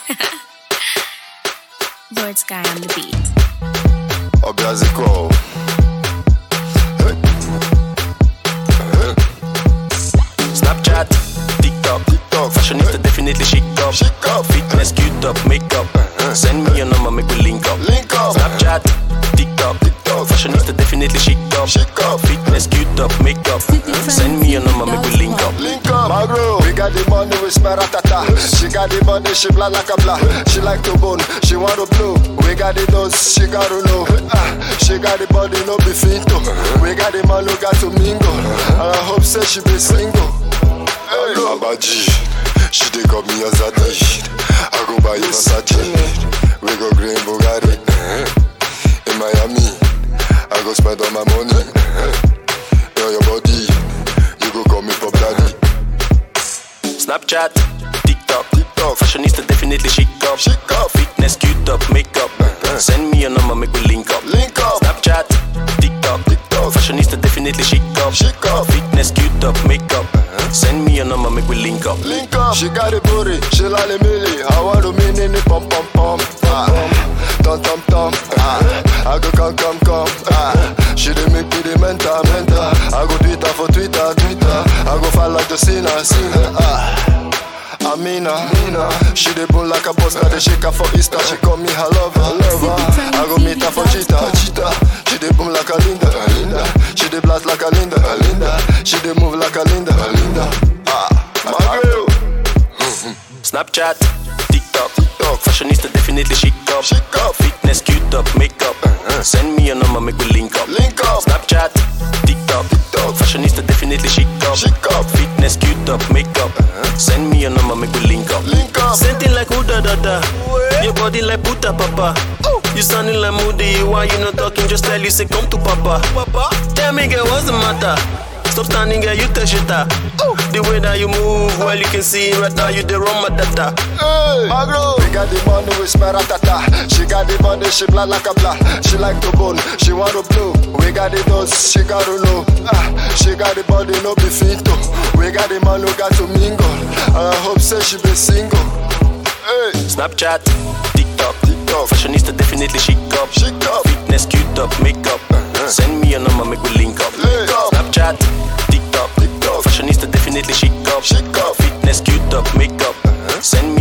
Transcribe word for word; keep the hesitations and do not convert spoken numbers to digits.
Lord Sky on the beat. Obiaziko. Snapchat, TikTok, TikTok. Fashionista definitely chic up. Chic up. Fitness, cute up, makeup. Uh-huh. Send me your number, make we link up. Link up. Snapchat, TikTok, TikTok. Fashionista definitely chic up. Chic up. Fitness, cute up, makeup. Uh-huh. Send me your number, make we link up. Link up. My bro, we got the money, we spare ratata. She got the money, she blah like a blah. She like to bone, she want to blow. We got the dose, she got to know. Ah, she got the body, no be finto. We got the man who got to mingle. And I hope say she be single. Hey, Abaji, she dey call me as a dish. I go buy you Versace. We go green Bugatti. In Miami, I go spend all my money. On your body, you go call me Pop Daddy. Snapchat, TikTok, TikTok. Fashionista definitely chic up. Chic up. Fitness, cute up, makeup. Uh-huh. Send me your number, make we link up. Link up. Snapchat, TikTok, TikTok. Fashionista definitely chic up. Chic up. Fitness, cute up, makeup. Uh-huh. Send me your number, make we link up. Link up. She got a booty, she like a milli. I want to mean in the pom pom pom. Tom tom tom. I go come come come. Ah. She dey make me the mental mental. I go Twitter for Twitter Twitter. I go fall like the sinner sinner. Ah. Amina, Amina. She dey bone like a boss, now they shake her for Easter. She call me her lover, lover. I go meet her for cheetah, cheetah. She dey boom like a Linda, Linda. She dey blast like a Linda, Linda. She dey move like a Linda, Linda. Ah, my girl. Snapchat, TikTok, TikTok. Fashionista definitely chic up. Chic up. Fitness, cute up, makeup. Uh-huh. Send me your number, make we link up. Link up. Snapchat, TikTok, TikTok. Fashionista definitely chic up. Chic up. Fitness, cute up, makeup. Uh-huh. Send me your number, make we link up. Link up. Something like Uda Dada. Your body like Buddha Papa. Ooh. You sounding like Moody. Why you not talking? Just tell you say come to Papa. Papa. Tell me girl, what's the matter? Stop standing girl, you touch it. Ooh. The way that you move, well you can see right now you the run my data. Hey, my girl. We got the money, we spare ratata. She got the money, she blah like a blah. She like to bone, she want to blow. We got the dose, she got to know. Ah, she got the body, no be finto. We got the man who got to mingle. And I hope say she be single. Hey. Snapchat, TikTok, TikTok. Fashionista definitely chic up. Chic up. Fitness, cute up, makeup. Uh-huh. Send me your number, make we link up. Link up. Snapchat, TikTok, TikTok. Fashionista definitely chic up. Chic up. Fitness, cute up, makeup. Uh-huh. Send me